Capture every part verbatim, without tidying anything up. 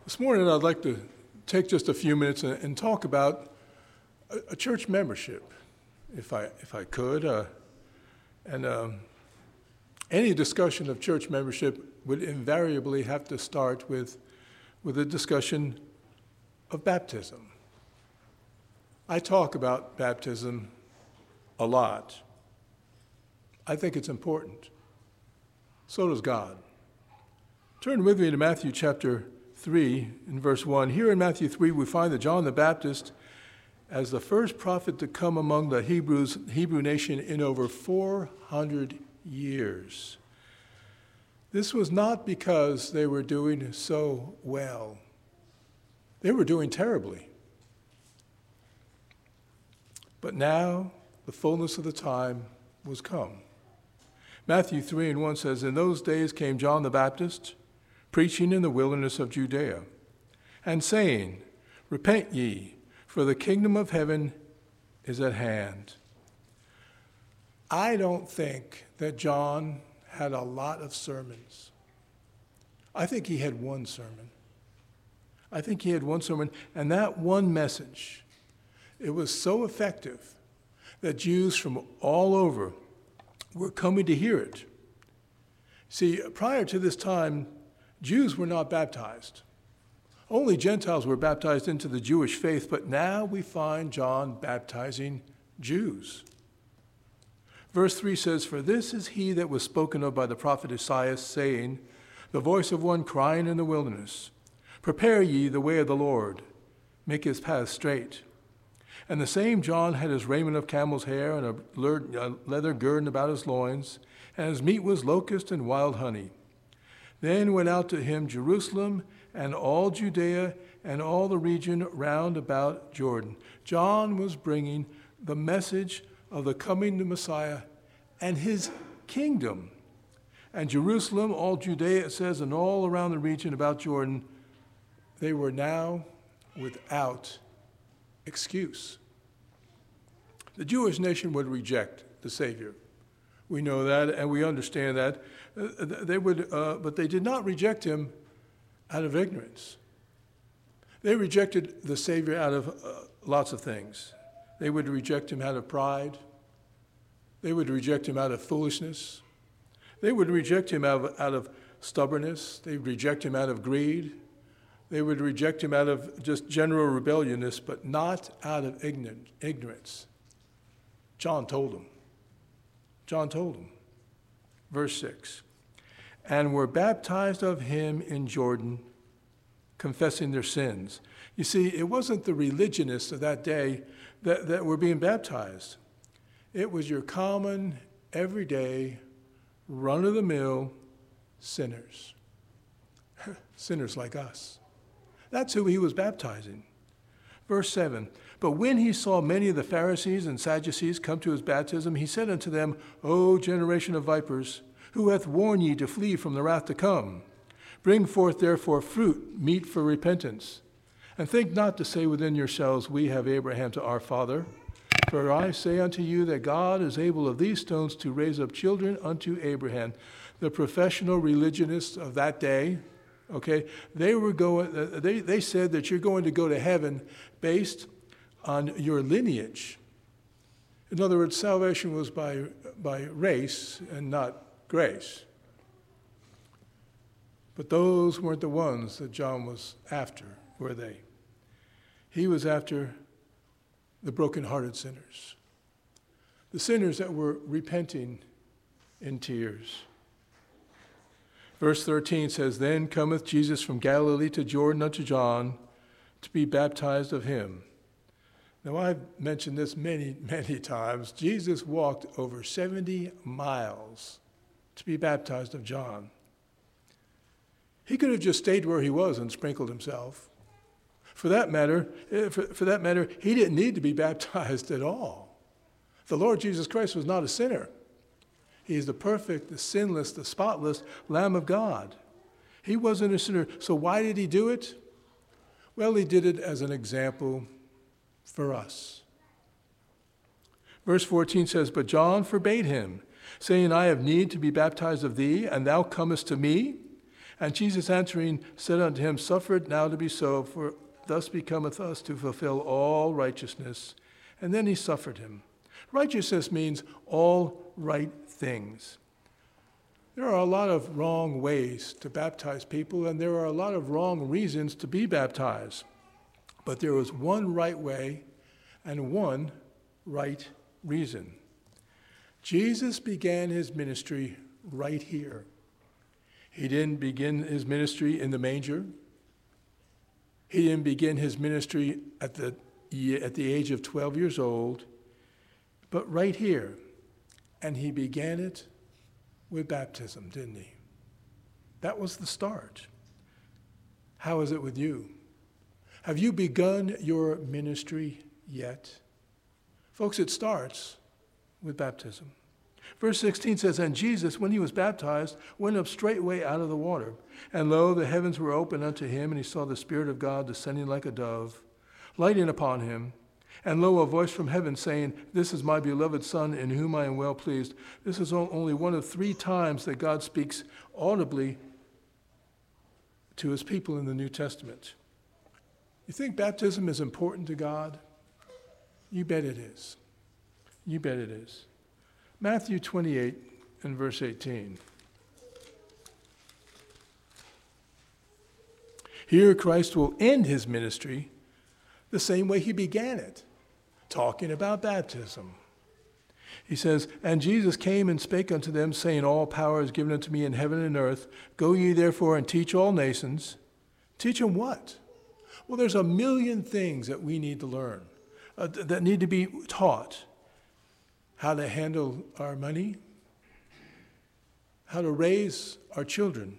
This morning, I'd like to take just a few minutes and, and talk about a, a church membership, if I if I could. Uh, and um, any discussion of church membership would invariably have to start with with a discussion of baptism. I talk about baptism a lot. I think it's important. So does God. Turn with me to Matthew chapter three in verse one. Here in Matthew three, we find that John the Baptist, as the first prophet to come among the Hebrews, Hebrew nation in over four hundred years. This was not because they were doing so well. They were doing terribly. But now the fullness of the time was come. Matthew three and one says, "In those days came John the Baptist, preaching in the wilderness of Judea, and saying, Repent ye, for the kingdom of heaven is at hand." I don't think that John had a lot of sermons. I think he had one sermon. I think he had one sermon, and that one message, it was so effective that Jews from all over were coming to hear it. See, prior to this time, Jews were not baptized. Only Gentiles were baptized into the Jewish faith, but now we find John baptizing Jews. Verse three says, "For this is he that was spoken of by the prophet Isaiah, saying, The voice of one crying in the wilderness, Prepare ye the way of the Lord, make his path straight. And the same John had his raiment of camel's hair, and a leather girdon about his loins, and his meat was locust and wild honey. Then went out to him Jerusalem and all Judea and all the region round about Jordan." John was bringing the message of the coming Messiah and his kingdom. And Jerusalem, all Judea, it says, and all around the region about Jordan, they were now without excuse. The Jewish nation would reject the Savior. We know that, and we understand that. They would, uh, but they did not reject him out of ignorance. They rejected the Savior out of uh, lots of things. They would reject him out of pride. They would reject him out of foolishness. They would reject him out of, out of stubbornness. They would reject him out of greed. They would reject him out of just general rebelliousness, but not out of ignorance. John told them. John told them. Verse six, "And were baptized of him in Jordan, confessing their sins." You see, it wasn't the religionists of that day that, that were being baptized. It was your common, everyday, run-of-the-mill sinners. Sinners like us. That's who he was baptizing. Verse seven, "But when he saw many of the Pharisees and Sadducees come to his baptism, he said unto them, O generation of vipers, who hath warned ye to flee from the wrath to come? Bring forth therefore fruit, meet for repentance. And think not to say within yourselves, We have Abraham to our father. For I say unto you that God is able of these stones to raise up children unto Abraham." The professional religionists of that day, okay, they were going. They they said that you're going to go to heaven based on your lineage. In other words, salvation was by by race and not grace. But those weren't the ones that John was after, were they? He was after the brokenhearted sinners, the sinners that were repenting in tears. Verse thirteen says, "Then cometh Jesus from Galilee to Jordan unto John to be baptized of him." Now, I've mentioned this many, many times. Jesus walked over seventy miles to be baptized of John. He could have just stayed where he was and sprinkled himself. For that matter, for, for that matter, he didn't need to be baptized at all. The Lord Jesus Christ was not a sinner. He is the perfect, the sinless, the spotless Lamb of God. He wasn't a sinner. So why did he do it? Well, he did it as an example for us. Verse fourteen says, "But John forbade him, saying, I have need to be baptized of thee, and thou comest to me? And Jesus answering said unto him, Suffer it now to be so, for thus becometh us to fulfill all righteousness. And then he suffered him. Righteousness means all right things. There are a lot of wrong ways to baptize people, and there are a lot of wrong reasons to be baptized. But there was one right way and one right reason. Jesus began his ministry right here. He didn't begin his ministry in the manger. He didn't begin his ministry at the, at the age of twelve years old, but right here. And he began it with baptism, didn't he? That was the start. How is it with you? Have you begun your ministry yet? Folks, it starts with baptism. Verse sixteen says, And Jesus, when he was baptized, went up straightway out of the water. And lo, the heavens were opened unto him, and he saw the Spirit of God descending like a dove, lighting upon him. And lo, a voice from heaven saying, This is my beloved Son, in whom I am well pleased. This is only one of three times that God speaks audibly to his people in the New Testament. You think baptism is important to God? You bet it is. You bet it is. Matthew twenty-eight and verse eighteen. Here Christ will end his ministry the same way he began it, talking about baptism. He says, And Jesus came and spake unto them, saying, All power is given unto me in heaven and earth. Go ye therefore and teach all nations. Teach them what? Well, there's a million things that we need to learn, uh, th- that need to be taught. How to handle our money, how to raise our children,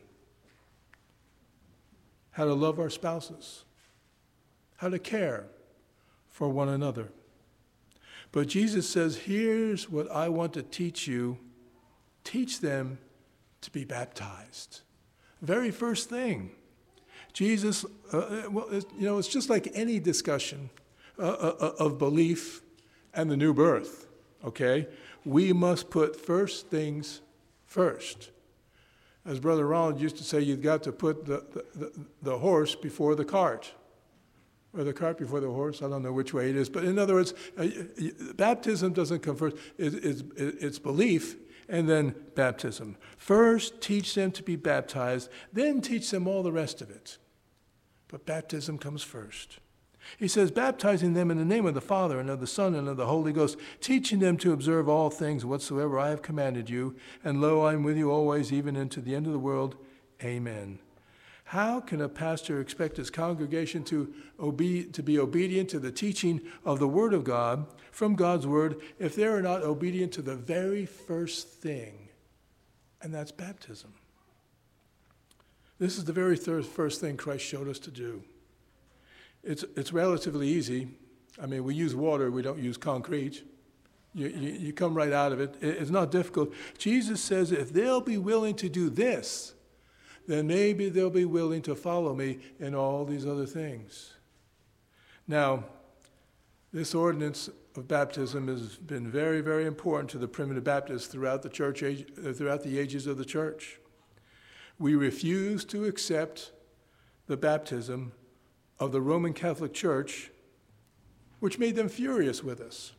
how to love our spouses, how to care for one another. But Jesus says, here's what I want to teach you. Teach them to be baptized. Very first thing. Jesus, uh, well, you know, it's just like any discussion uh, uh, of belief and the new birth. Okay? We must put first things first. As Brother Ronald used to say, you've got to put the, the, the, the horse before the cart. Or the cart before the horse, I don't know which way it is. But in other words, uh, baptism doesn't come first. It, it's, it's belief and then baptism. First, teach them to be baptized. Then teach them all the rest of it. But baptism comes first. He says, baptizing them in the name of the Father and of the Son and of the Holy Ghost, teaching them to observe all things whatsoever I have commanded you. And lo, I am with you always, even unto the end of the world. Amen. How can a pastor expect his congregation to, obe- to be obedient to the teaching of the Word of God, from God's Word, if they are not obedient to the very first thing? And that's baptism. This is the very thir- first thing Christ showed us to do. It's, it's relatively easy. I mean, we use water, we don't use concrete. You, you, you come right out of it. It's not difficult. Jesus says if they'll be willing to do this, then maybe they'll be willing to follow me in all these other things. Now, this ordinance of baptism has been very, very important to the primitive Baptists throughout the church age, throughout the ages of the church. We refuse to accept the baptism of the Roman Catholic Church, which made them furious with us.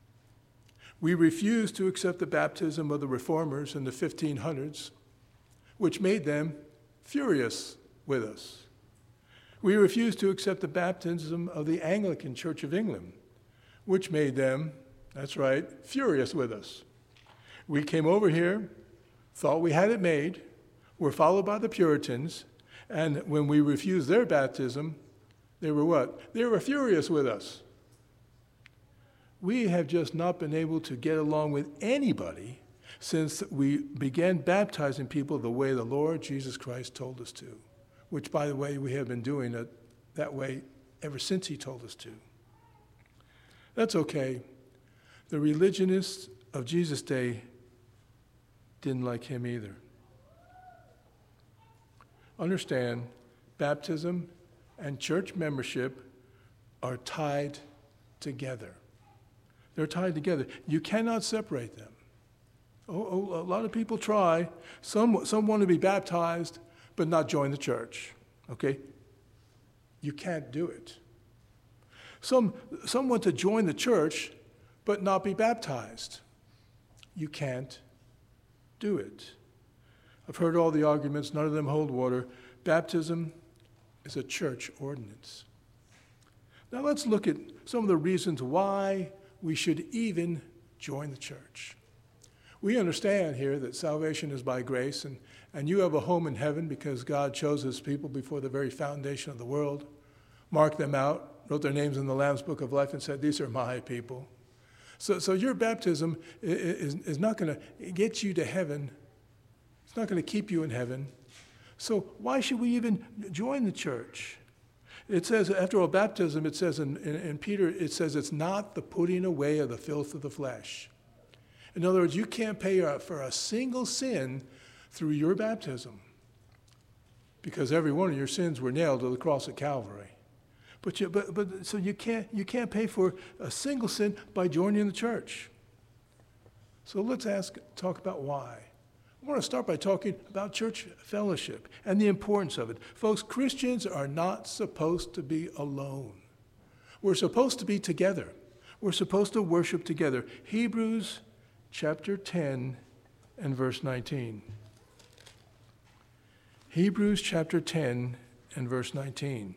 We refuse to accept the baptism of the Reformers in the fifteen hundreds, which made them furious with us. We refuse to accept the baptism of the Anglican Church of England, which made them, that's right, furious with us. We came over here, thought we had it made, were followed by the Puritans, and when we refused their baptism, they were what? They were furious with us. We have just not been able to get along with anybody since we began baptizing people the way the Lord Jesus Christ told us to, which, by the way, we have been doing it that way ever since he told us to. That's okay. The religionists of Jesus' day didn't like him either. Understand, baptism and church membership are tied together. They're tied together. You cannot separate them. Oh, oh, a lot of people try. Some, some want to be baptized, but not join the church, okay? You can't do it. Some, some want to join the church, but not be baptized. You can't do it. I've heard all the arguments, none of them hold water. Baptism is a church ordinance. Now let's look at some of the reasons why we should even join the church. We understand here that salvation is by grace, and, and you have a home in heaven because God chose his people before the very foundation of the world, marked them out, wrote their names in the Lamb's Book of Life, and said, these are my people. So, so your baptism is, is not going to get you to heaven. It's not going to keep you in heaven. So why should we even join the church? It says, after all, baptism, it says in, in, in Peter, it says it's not the putting away of the filth of the flesh. In other words, you can't pay for a single sin through your baptism because every one of your sins were nailed to the cross at Calvary. But, you, but, but so you can't, you can't pay for a single sin by joining the church. So let's ask, talk about why. I want to start by talking about church fellowship and the importance of it. Folks, Christians are not supposed to be alone. We're supposed to be together. We're supposed to worship together. Hebrews chapter ten and verse nineteen. Hebrews chapter ten and verse nineteen.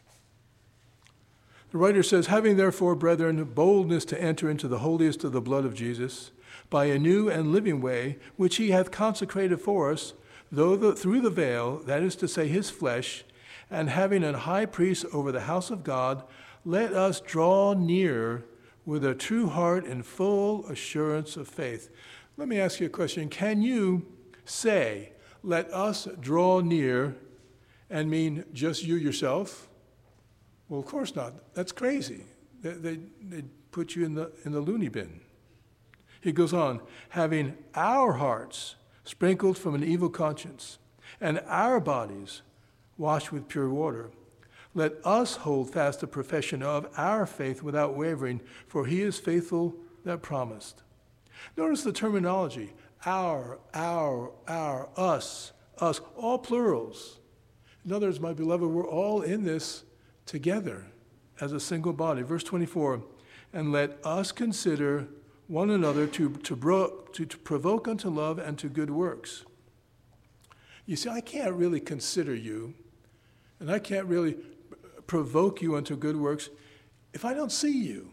The writer says, having therefore, brethren, boldness to enter into the holiest of the blood of Jesus, by a new and living way, which he hath consecrated for us, though the, through the veil, that is to say, his flesh, and having an high priest over the house of God, let us draw near with a true heart and full assurance of faith. Let me ask you a question. Can you say, let us draw near, and mean just you yourself? Well, of course not. That's crazy. They, they, they put you in the, in the loony bin. He goes on, having our hearts sprinkled from an evil conscience and our bodies washed with pure water. Let us hold fast the profession of our faith without wavering, for he is faithful that promised. Notice the terminology, our, our, our, us, us, all plurals. In other words, my beloved, we're all in this together as a single body. Verse twenty-four, and let us consider one another to, to, bro, to, to provoke unto love and to good works. You see, I can't really consider you, and I can't really provoke you unto good works if I don't see you.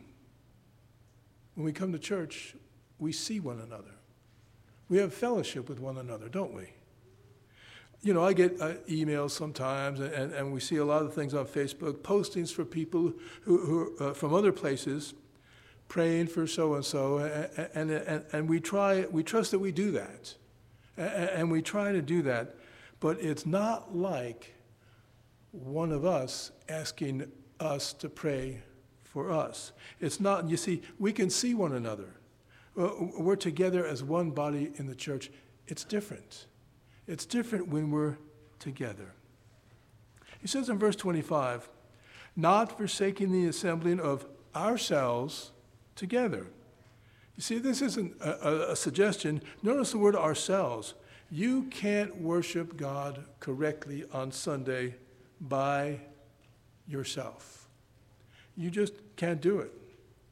When we come to church, we see one another. We have fellowship with one another, don't we? You know, I get uh, emails sometimes, and, and we see a lot of things on Facebook, postings for people who, who uh, from other places, praying for so-and-so, and, and, and we try, we trust that we do that, and we try to do that, but it's not like one of us asking us to pray for us. It's not, you see, we can see one another. We're together as one body in the church. It's different. It's different when we're together. He says in verse twenty-five, not forsaking the assembling of ourselves together. You see, this isn't a, a, a suggestion. Notice the word ourselves. You can't worship God correctly on Sunday by yourself. You just can't do it.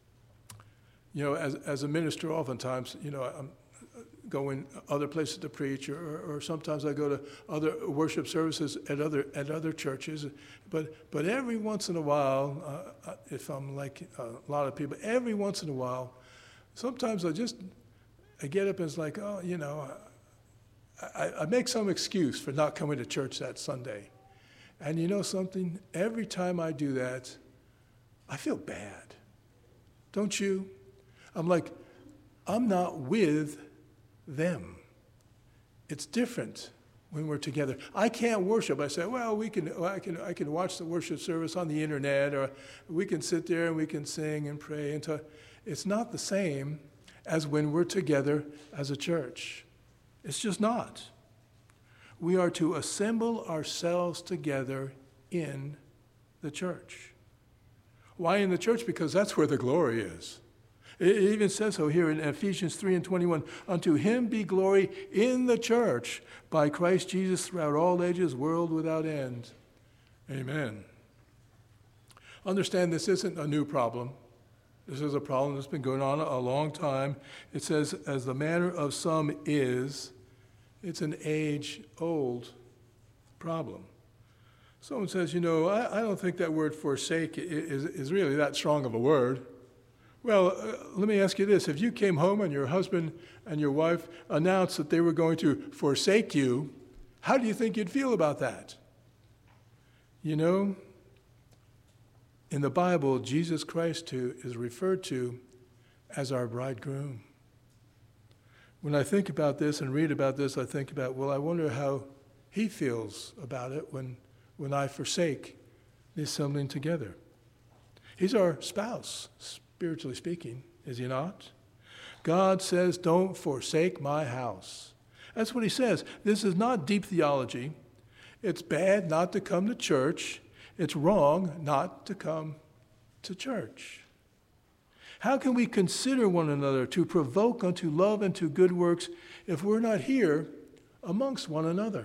You know, as, as a minister, oftentimes, you know, I'm going other places to preach, or, or sometimes I go to other worship services at other at other churches. But but every once in a while, uh, if I'm like a lot of people, every once in a while, sometimes I just I get up and it's like, oh, you know, I, I make some excuse for not coming to church that Sunday. And you know something? Every time I do that, I feel bad. Don't you? I'm like, I'm not with them. It's different when we're together. I can't worship. I say, well, we can, I can, I can watch the worship service on the internet, or we can sit there and we can sing and pray. And talk. It's not the same as when we're together as a church. It's just not. We are to assemble ourselves together in the church. Why in the church? Because that's where the glory is. It even says so here in Ephesians three and twenty-one. Unto him be glory in the church by Christ Jesus throughout all ages, world without end. Amen. Understand this isn't a new problem. This is a problem that's been going on a long time. It says, as the manner of some is, it's an age-old problem. Someone says, you know, I, I don't think that word forsake is, is really that strong of a word. Well, uh, let me ask you this. If you came home and your husband and your wife announced that they were going to forsake you, how do you think you'd feel about that? You know, in the Bible, Jesus Christ too is referred to as our bridegroom. When I think about this and read about this, I think about, well, I wonder how he feels about it when, when I forsake the assembling together. He's our spouse, spiritually speaking, is he not? God says, don't forsake my house. That's what he says. This is not deep theology. It's bad not to come to church. It's wrong not to come to church. How can we consider one another to provoke unto love and to good works if we're not here amongst one another?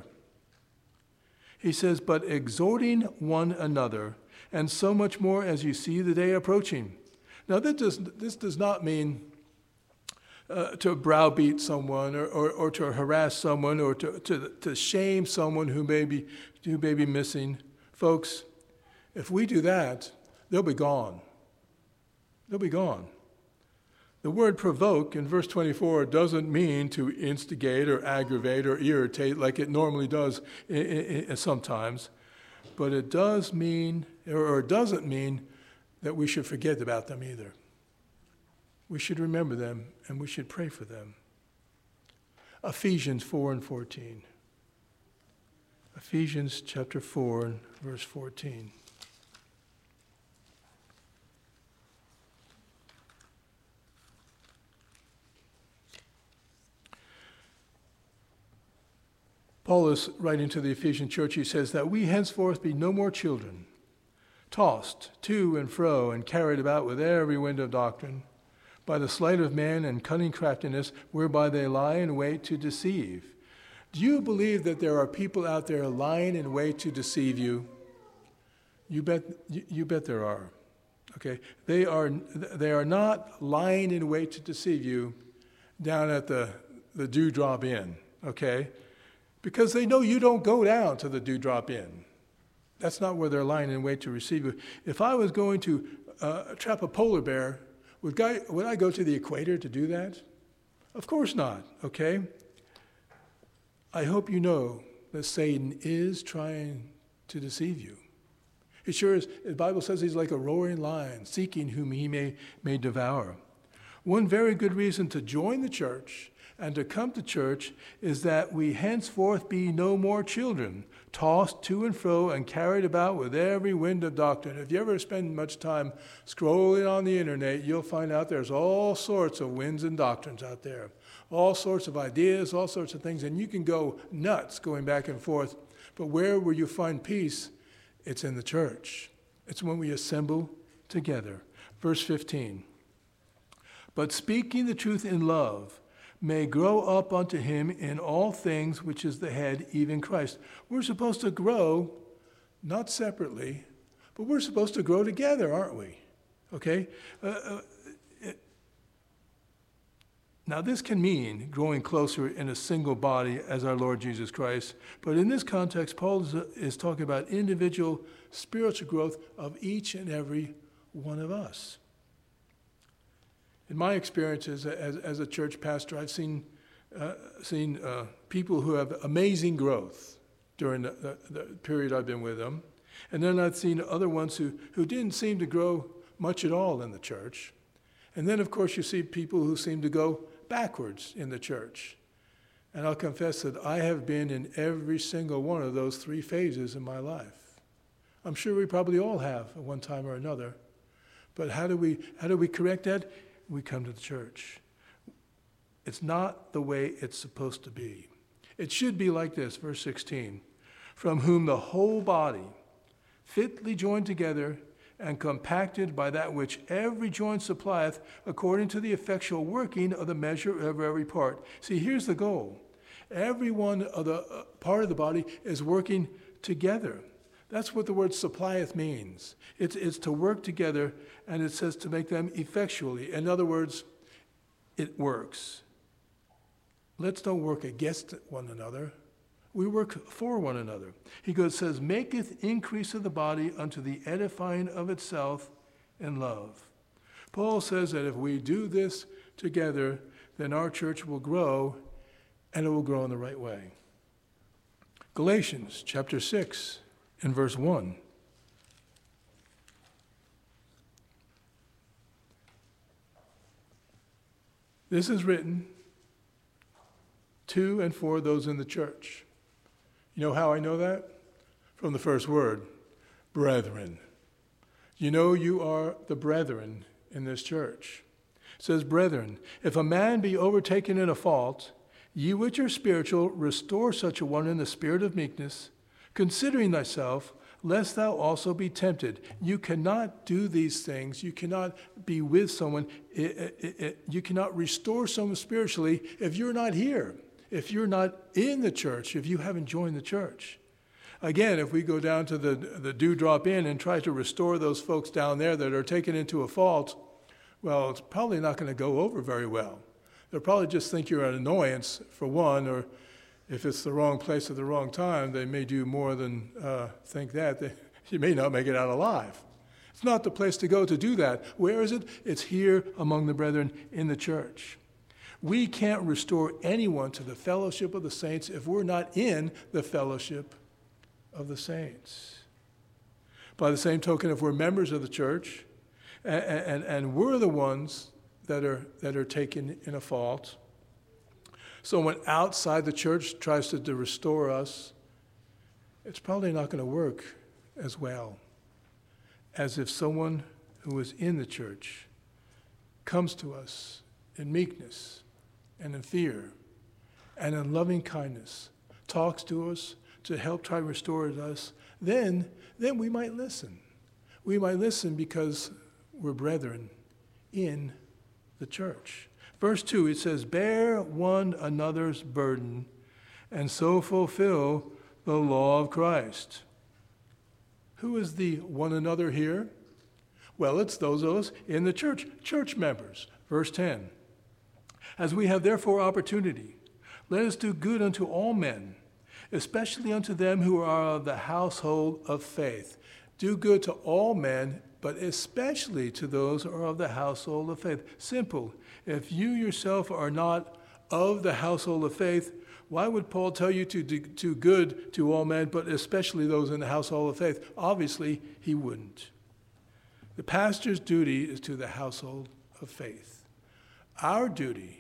He says, but exhorting one another, and so much more as you see the day approaching. Now, this does, this does not mean uh, to browbeat someone or, or, or to harass someone or to, to, to shame someone who may be, who may be missing. Folks, if we do that, they'll be gone. They'll be gone. The word provoke in verse twenty-four doesn't mean to instigate or aggravate or irritate like it normally does I- I- I sometimes, but it does mean, or it doesn't mean that we should forget about them either. We should remember them and we should pray for them. Ephesians four and fourteen. Ephesians chapter four and verse fourteen. Paul is writing to the Ephesian church. He says that we henceforth be no more children, tossed to and fro and carried about with every wind of doctrine, by the sleight of men and cunning craftiness, whereby they lie in wait to deceive. Do you believe that there are people out there lying in wait to deceive you? You bet, you, you bet there are. Okay, they are they are not lying in wait to deceive you down at the the Dewdrop Inn. Okay. Because they know you don't go down to the Dewdrop Inn. That's not where they're lying in wait to receive you. If I was going to uh, trap a polar bear, would, guy, would I go to the equator to do that? Of course not, okay? I hope you know that Satan is trying to deceive you. He sure is. The Bible says he's like a roaring lion, seeking whom he may, may devour. One very good reason to join the church and to come to church is that we henceforth be no more children, tossed to and fro and carried about with every wind of doctrine. If you ever spend much time scrolling on the internet, you'll find out there's all sorts of winds and doctrines out there, all sorts of ideas, all sorts of things, and you can go nuts going back and forth. But where will you find peace? It's in the church. It's when we assemble together. Verse fifteen. But speaking the truth in love, may grow up unto him in all things, which is the head, even Christ. We're supposed to grow, not separately, but we're supposed to grow together, aren't we? Okay? Uh, uh, it, now, this can mean growing closer in a single body as our Lord Jesus Christ, but in this context, Paul is, is talking about individual spiritual growth of each and every one of us. In my experiences as, as a church pastor, I've seen, uh, seen uh, people who have amazing growth during the, the, the period I've been with them. And then I've seen other ones who, who didn't seem to grow much at all in the church. And then, of course, you see people who seem to go backwards in the church. And I'll confess that I have been in every single one of those three phases in my life. I'm sure we probably all have at one time or another. But how do we, how do we correct that? We come to the church. It's not the way it's supposed to be. It should be like this, verse sixteen. From whom the whole body, fitly joined together and compacted by that which every joint supplieth, according to the effectual working of the measure of every part. See, here's the goal. Every one of the uh, part of the body is working together. That's what the word supplieth means. It's, it's to work together, and it says to make them effectually. In other words, it works. Let's don't work against one another. We work for one another. He goes, says, maketh increase of the body unto the edifying of itself in love. Paul says that if we do this together, then our church will grow, and it will grow in the right way. Galatians chapter six and verse one. This is written to and for those in the church. You know how I know that? From the first word, brethren. You know you are the brethren in this church. It says, brethren, if a man be overtaken in a fault, ye which are spiritual, restore such a one in the spirit of meekness, considering thyself, lest thou also be tempted. You cannot do these things. You cannot be with someone. It, it, it, you cannot restore someone spiritually if you're not here, if you're not in the church, if you haven't joined the church. Again, if we go down to the, the Dewdrop Inn and try to restore those folks down there that are taken into a fault, well, it's probably not going to go over very well. They'll probably just think you're an annoyance, for one, or if it's the wrong place at the wrong time, they may do more than uh, think that. They, you may not make it out alive. It's not the place to go to do that. Where is it? It's here among the brethren in the church. We can't restore anyone to the fellowship of the saints if we're not in the fellowship of the saints. By the same token, if we're members of the church and, and, and we're the ones that are, that are taken in a fault, someone outside the church tries to, to restore us, it's probably not going to work as well as if someone who is in the church comes to us in meekness and in fear and in loving kindness, talks to us to help try to restore us, then, then we might listen. We might listen because we're brethren in the church. Verse two, it says, bear one another's burden and so fulfill the law of Christ. Who is the one another here? Well, it's those of us in the church, church members. Verse ten, as we have therefore opportunity, let us do good unto all men, especially unto them who are of the household of faith. Do good to all men, but especially to those who are of the household of faith. Simple. If you yourself are not of the household of faith, why would Paul tell you to do good to all men, but especially those in the household of faith? Obviously, he wouldn't. The pastor's duty is to the household of faith. Our duty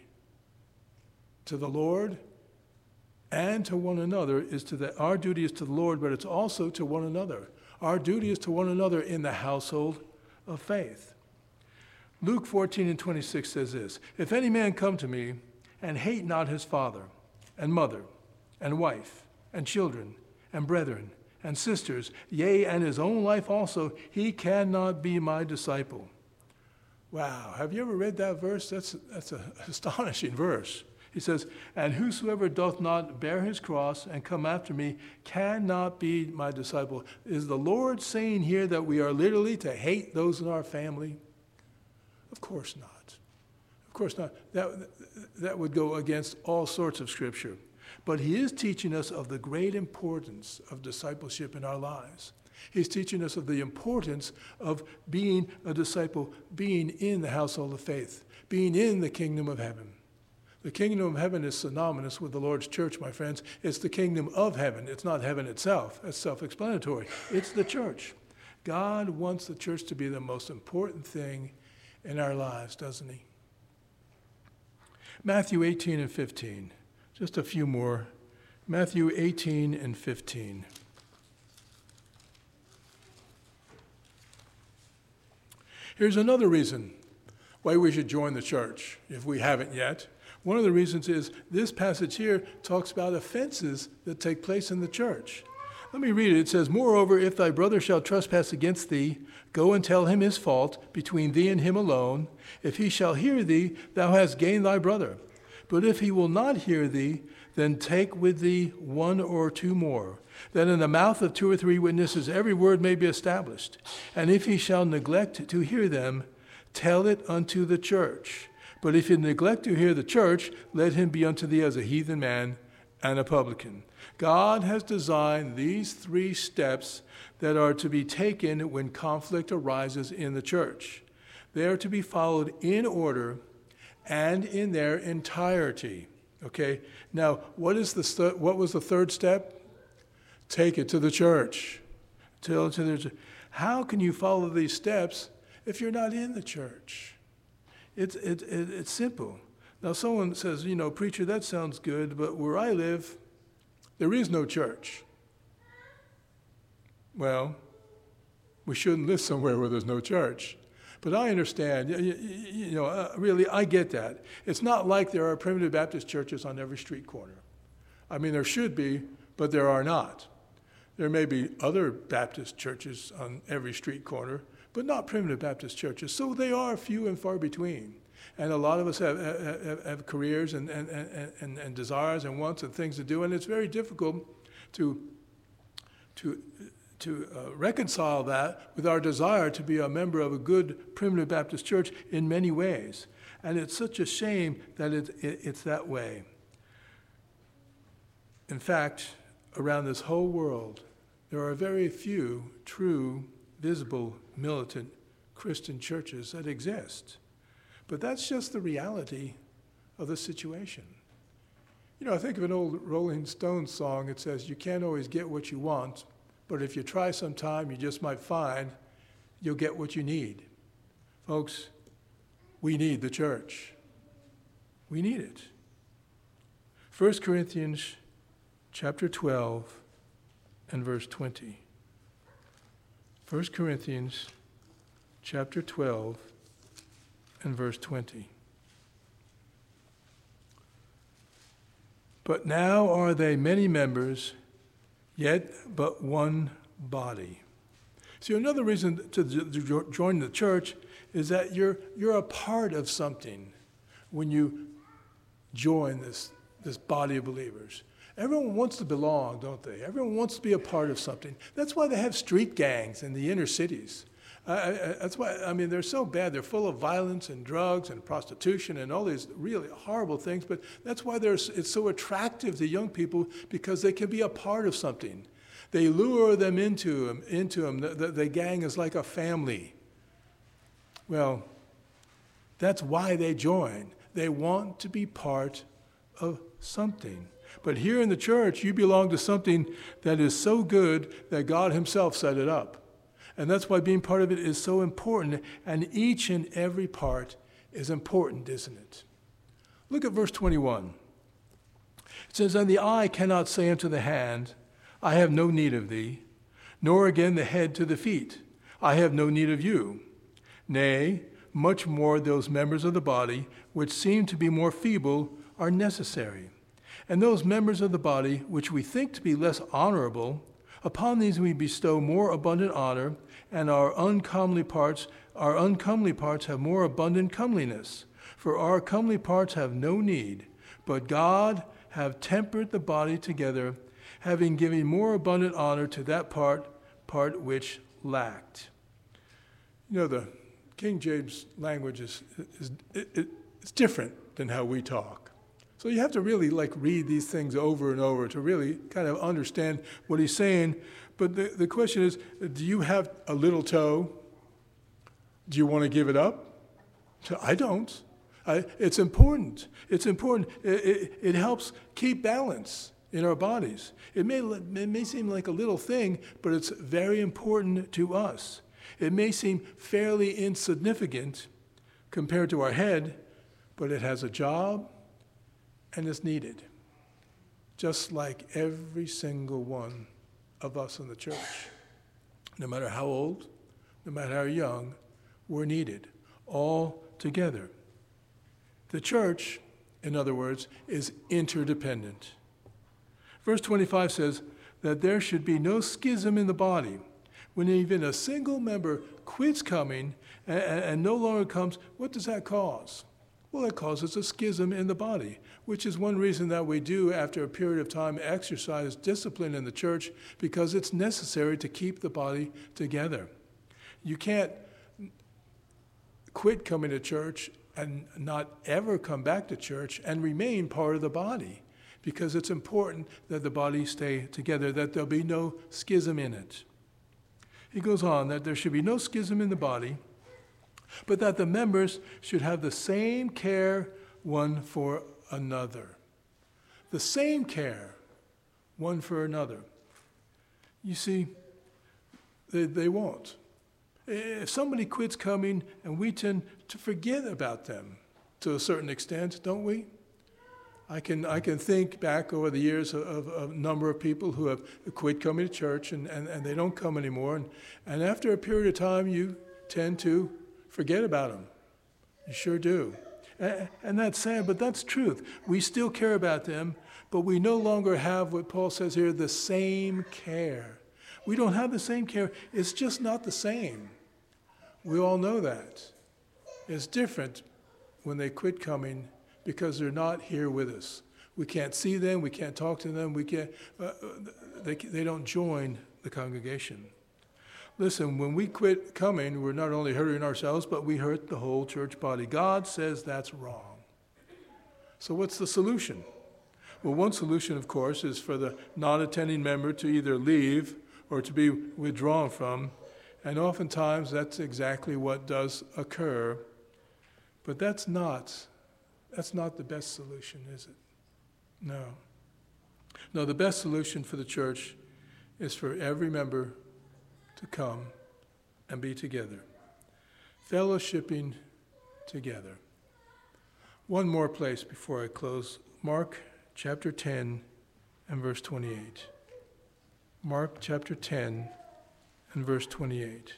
to the Lord and to one another is to the, our duty is to the Lord, but it's also to one another. Our duty is to one another in the household of faith. Luke fourteen and twenty-six says this, if any man come to me and hate not his father and mother and wife and children and brethren and sisters, yea, and his own life also, he cannot be my disciple. Wow, have you ever read that verse? That's, that's an astonishing verse. He says, and whosoever doth not bear his cross and come after me cannot be my disciple. Is the Lord saying here that we are literally to hate those in our family? Of course not. Of course not. That, that would go against all sorts of scripture. But he is teaching us of the great importance of discipleship in our lives. He's teaching us of the importance of being a disciple, being in the household of faith, being in the kingdom of heaven. The kingdom of heaven is synonymous with the Lord's church, my friends. It's the kingdom of heaven. It's not heaven itself. That's self-explanatory. It's the church. God wants the church to be the most important thing in our lives, doesn't he? Matthew eighteen and fifteen. Just a few more. Matthew eighteen and fifteen. Here's another reason why we should join the church if we haven't yet. One of the reasons is this passage here talks about offenses that take place in the church. Let me read it. It says, "Moreover, if thy brother shall trespass against thee, go and tell him his fault between thee and him alone. If he shall hear thee, thou hast gained thy brother. But if he will not hear thee, then take with thee one or two more, that in the mouth of two or three witnesses every word may be established. And if he shall neglect to hear them, tell it unto the church. But if he neglect to hear the church, let him be unto thee as a heathen man and a publican." God has designed these three steps that are to be taken when conflict arises in the church. They are to be followed in order and in their entirety. Okay? Now, what is the st- what was the third step? Take it to the church. Tell it to the church. How can you follow these steps if you're not in the church? It's it, it, it's simple. Now, someone says, you know, preacher, that sounds good, but where I live, there is no church. Well, we shouldn't live somewhere where there's no church. But I understand, you, you know, uh, really, I get that. It's not like there are primitive Baptist churches on every street corner. I mean, there should be, but there are not. There may be other Baptist churches on every street corner, but not primitive Baptist churches. So they are few and far between. And a lot of us have, have, have careers and, and, and, and desires and wants and things to do, and it's very difficult to, to, to uh, reconcile that with our desire to be a member of a good primitive Baptist church in many ways. And it's such a shame that it, it, it's that way. In fact, around this whole world, there are very few true, visible, militant Christian churches that exist. But that's just the reality of the situation. You know, I think of an old Rolling Stones song. It says, you can't always get what you want, but if you try sometime, you just might find you'll get what you need. Folks, we need the church. We need it. First Corinthians chapter twelve and verse twenty. First Corinthians chapter twelve and verse twenty. "But now are they many members, yet but one body." See, another reason to join the church is that you're you're a part of something when you join this, this body of believers. Everyone wants to belong, don't they? Everyone wants to be a part of something. That's why they have street gangs in the inner cities. Uh, that's why, I mean, they're so bad. They're full of violence and drugs and prostitution and all these really horrible things, but that's why there's, it's so attractive to young people, because they can be a part of something. They lure them into them. Into them. The, the, the gang is like a family. Well, that's why they join. They want to be part of something. But here in the church, you belong to something that is so good that God himself set it up. And that's why being part of it is so important, and each and every part is important, isn't it? Look at verse twenty-one. It says, "And the eye cannot say unto the hand, I have no need of thee, nor again the head to the feet, I have no need of you. Nay, much more those members of the body which seem to be more feeble are necessary. And those members of the body which we think to be less honorable, upon these we bestow more abundant honor, and our uncomely parts, our uncomely parts have more abundant comeliness. For our comely parts have no need, but God have tempered the body together, having given more abundant honor to that part, part which lacked." You know, the King James language is, is it, it, it's different than how we talk. So you have to really like read these things over and over to really kind of understand what he's saying. But the, the question is, do you have a little toe? Do you want to give it up? I don't. I, it's important. It's important. It, it, it helps keep balance in our bodies. It may, it may seem like a little thing, but it's very important to us. It may seem fairly insignificant compared to our head, but it has a job and is needed, just like every single one of us in the church. No matter how old, no matter how young, we're needed, all together. The church, in other words, is interdependent. Verse twenty-five says, that there should be no schism in the body. When even a single member quits coming and, and no longer comes, what does that cause? Well, it causes a schism in the body, which is one reason that we do, after a period of time, exercise discipline in the church, because it's necessary to keep the body together. You can't quit coming to church and not ever come back to church and remain part of the body, because it's important that the body stay together, that there'll be no schism in it. He goes on that there should be no schism in the body, but that the members should have the same care one for another. The same care one for another. You see, they, they won't. If somebody quits coming, and we tend to forget about them to a certain extent, don't we? I can I can think back over the years of, of a number of people who have quit coming to church, and, and, and they don't come anymore. And, and after a period of time, you tend to forget about them. You sure do. And, and that's sad, but that's truth. We still care about them, but we no longer have what Paul says here, the same care. We don't have the same care. It's just not the same. We all know that. It's different when they quit coming because they're not here with us. We can't see them. We can't talk to them. We can't. Uh, they they don't join the congregation. Listen, when we quit coming, we're not only hurting ourselves, but we hurt the whole church body. God says that's wrong. So what's the solution? Well, one solution, of course, is for the non-attending member to either leave or to be withdrawn from. And oftentimes that's exactly what does occur. But that's not, that's not the best solution, is it? No. No, the best solution for the church is for every member to come and be together, fellowshipping together. One more place before I close. Mark chapter ten and verse twenty-eight. Mark chapter ten and verse twenty-eight.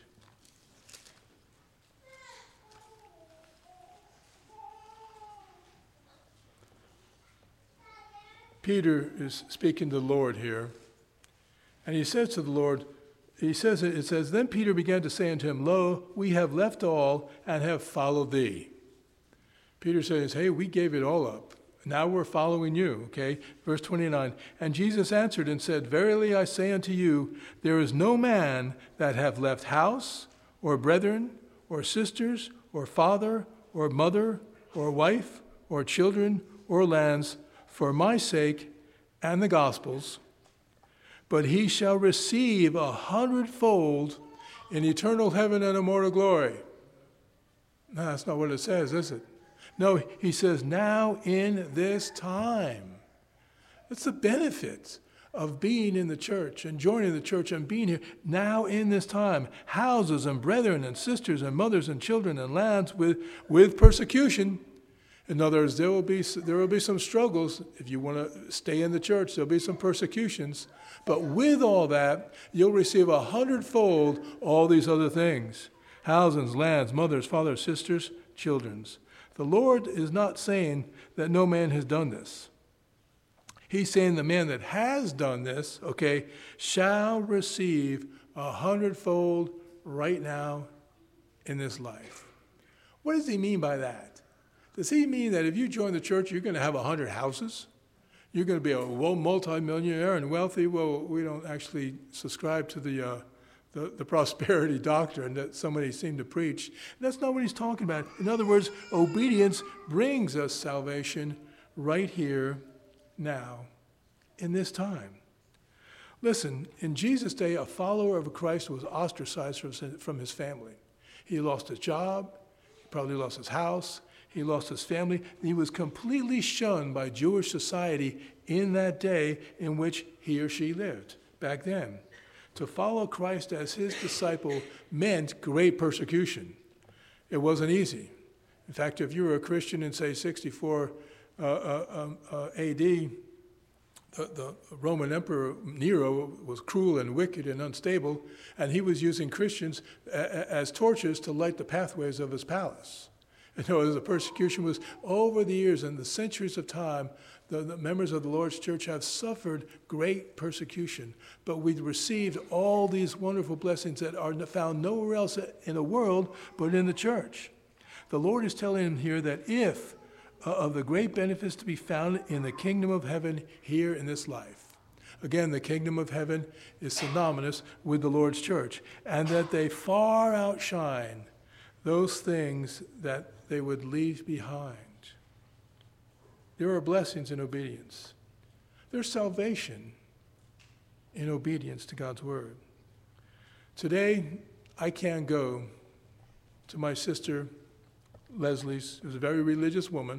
Peter is speaking to the Lord here, and he says to the Lord, he says, it says, then Peter began to say unto him, lo, we have left all and have followed thee. Peter says, hey, we gave it all up. Now we're following you, okay? Verse twenty-nine, and Jesus answered and said, verily I say unto you, there is no man that hath left house, or brethren, or sisters, or father, or mother, or wife, or children, or lands, for my sake and the gospel's, but he shall receive a hundredfold in eternal heaven and immortal glory. No, that's not what it says, is it? No, he says, now in this time. That's the benefit of being in the church and joining the church and being here. Now in this time, houses and brethren and sisters and mothers and children and lands with, with persecution. In other words, there will be there will be some struggles. If you want to stay in the church, there'll be some persecutions. But with all that, you'll receive a hundredfold all these other things. Houses, lands, mothers, fathers, sisters, children's. The Lord is not saying that no man has done this. He's saying the man that has done this, okay, shall receive a hundredfold right now in this life. What does he mean by that? Does he mean that if you join the church, you're going to have a hundred houses? You're going to be a multi-millionaire and wealthy? Well, we don't actually subscribe to the, uh, the, the prosperity doctrine that somebody seemed to preach. That's not what he's talking about. In other words, obedience brings us salvation right here, now, in this time. Listen, in Jesus' day, a follower of Christ was ostracized from, from his family. He lost his job. He probably lost his house. He lost his family. He was completely shunned by Jewish society in that day in which he or she lived back then. To follow Christ as his disciple meant great persecution. It wasn't easy. In fact, if you were a Christian in, say, sixty-four uh, uh, um, uh, A D, the, the Roman Emperor Nero was cruel and wicked and unstable, and he was using Christians a, as torches to light the pathways of his palace. You know, the persecution was over the years and the centuries of time. The, the members of the Lord's church have suffered great persecution, but we've received all these wonderful blessings that are found nowhere else in the world but in the church. The Lord is telling him here that if uh, of the great benefits to be found in the kingdom of heaven here in this life. Again, the kingdom of heaven is synonymous with the Lord's church, and that they far outshine those things that they would leave behind. There are blessings in obedience. There's salvation in obedience to God's word. Today, I can't go to my sister Leslie's, who's a very religious woman.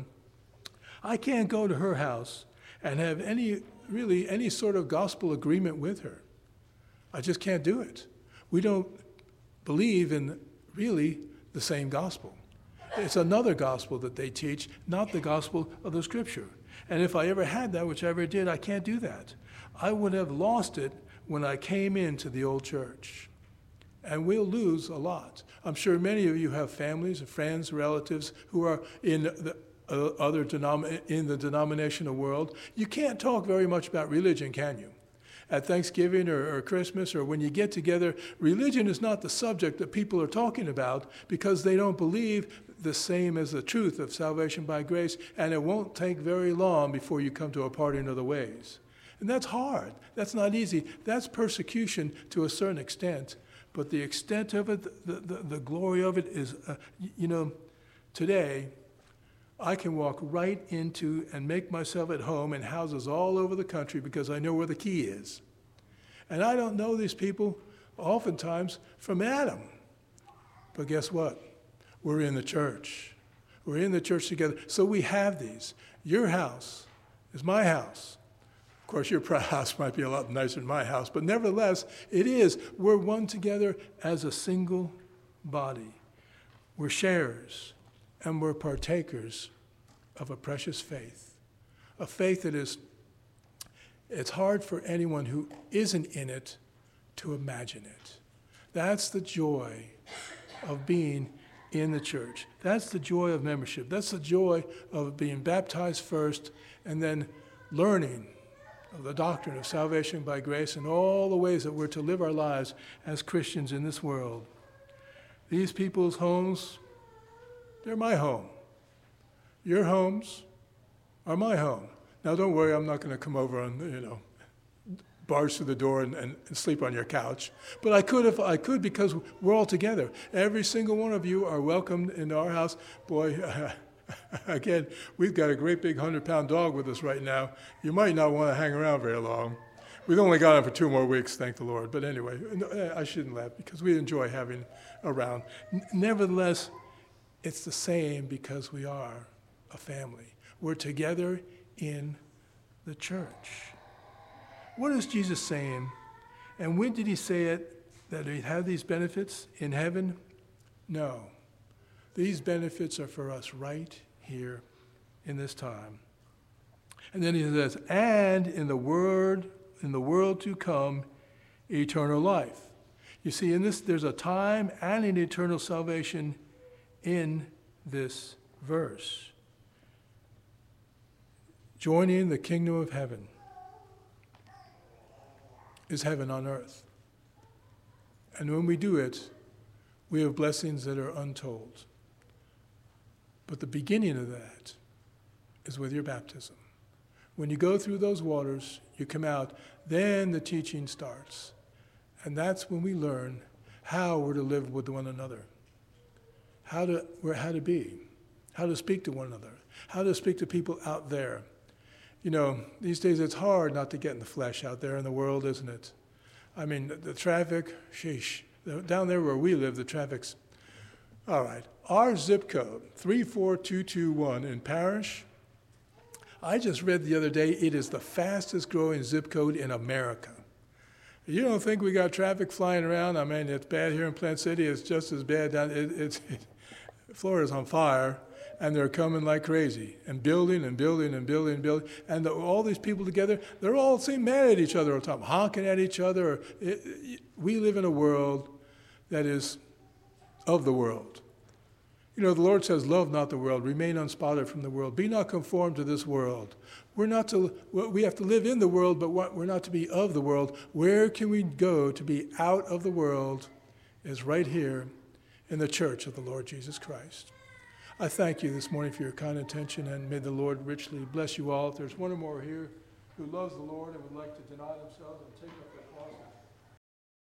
I can't go to her house and have any, really, any sort of gospel agreement with her. I just can't do it. We don't believe in, really, the same gospel. It's another gospel that they teach, not the gospel of the Scripture. And if I ever had that, which I ever did, I can't do that. I would have lost it when I came into the old church. And we'll lose a lot. I'm sure many of you have families, friends, relatives who are in the uh, other denom- in the denominational world. You can't talk very much about religion, can you? At Thanksgiving or, or Christmas or when you get together, religion is not the subject that people are talking about because they don't believe the same as the truth of salvation by grace, and it won't take very long before you come to a parting of the ways. And that's hard. That's not easy. That's persecution to a certain extent. But the extent of it, the, the, the glory of it is, uh, you know, today, I can walk right into and make myself at home in houses all over the country because I know where the key is. And I don't know these people oftentimes from Adam. But guess what? We're in the church. We're in the church together. So we have these. Your house is my house. Of course, your house might be a lot nicer than my house, but nevertheless, it is. We're one together as a single body. We're sharers, and we're partakers of a precious faith, a faith that is, it's hard for anyone who isn't in it to imagine it. That's the joy of being in the church. That's the joy of membership. That's the joy of being baptized first and then learning of the doctrine of salvation by grace and all the ways that we're to live our lives as Christians in this world. These people's homes, they're my home. Your homes are my home. Now, don't worry, I'm not going to come over and, you know, barge through the door and, and, and sleep on your couch. But I could if I could because we're all together. Every single one of you are welcomed in our house. Boy, uh, again, we've got a great big hundred-pound dog with us right now. You might not want to hang around very long. We've only got him for two more weeks, thank the Lord. But anyway, I shouldn't laugh because we enjoy having around. N- nevertheless, it's the same because we are a family. We're together in the church. What is Jesus saying? And when did he say it, that he'd have these benefits in heaven? No. These benefits are for us right here in this time. And then he says, and in the word, in the world to come, eternal life. You see, in this, there's a time and an eternal salvation in this verse. Joining the kingdom of heaven is heaven on earth. And when we do it, we have blessings that are untold. But the beginning of that is with your baptism. When you go through those waters, you come out, then the teaching starts. And that's when we learn how we're to live with one another, how to, how to be, how to speak to one another, how to speak to people out there. You know, these days it's hard not to get in the flesh out there in the world, isn't it? I mean, the, the traffic, sheesh. Down there where we live, the traffic's, all right. Our zip code, three four two two one in Parrish, I just read the other day, it is the fastest growing zip code in America. You don't think we got traffic flying around? I mean, it's bad here in Plant City. It's just as bad down, it, it's, it, Florida's on fire. And they're coming like crazy and building and building and building and building. And the, all these people together, they're all seem mad at each other all the time, honking at each other. It, it, we live in a world that is of the world. You know, the Lord says, love not the world, remain unspotted from the world. Be not conformed to this world. We're not to, we have to live in the world, but we're not to be of the world. Where can we go to be out of the world is right here in the church of the Lord Jesus Christ. I thank you this morning for your kind attention, and may the Lord richly bless you all. If there's one or more here who loves the Lord and would like to deny themselves and take up their